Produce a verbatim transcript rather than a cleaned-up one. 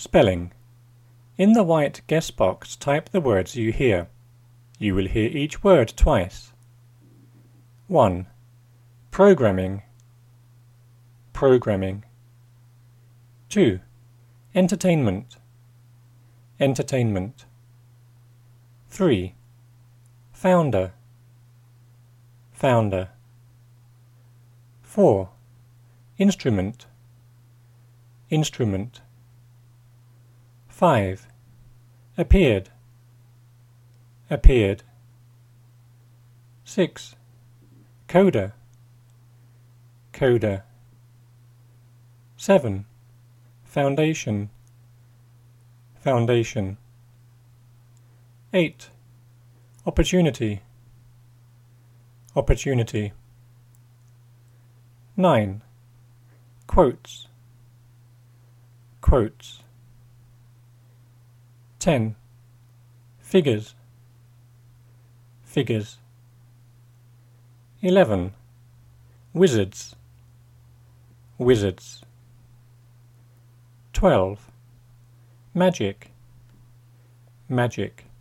Spelling. In the white guess box, type the words you hear. You will hear each word twice. one. Programming. Programming. two. Entertainment. Entertainment. three. Founder. Founder. four. Instrument. Instrument. five. Appeared. Appeared. six. Coder. Coder. seven. Foundation. Foundation. eight. Opportunity. Opportunity. nine. Quotes. Quotes. ten. Figures. Figures. eleven. Wizards. Wizards. twelve. Magic. Magic.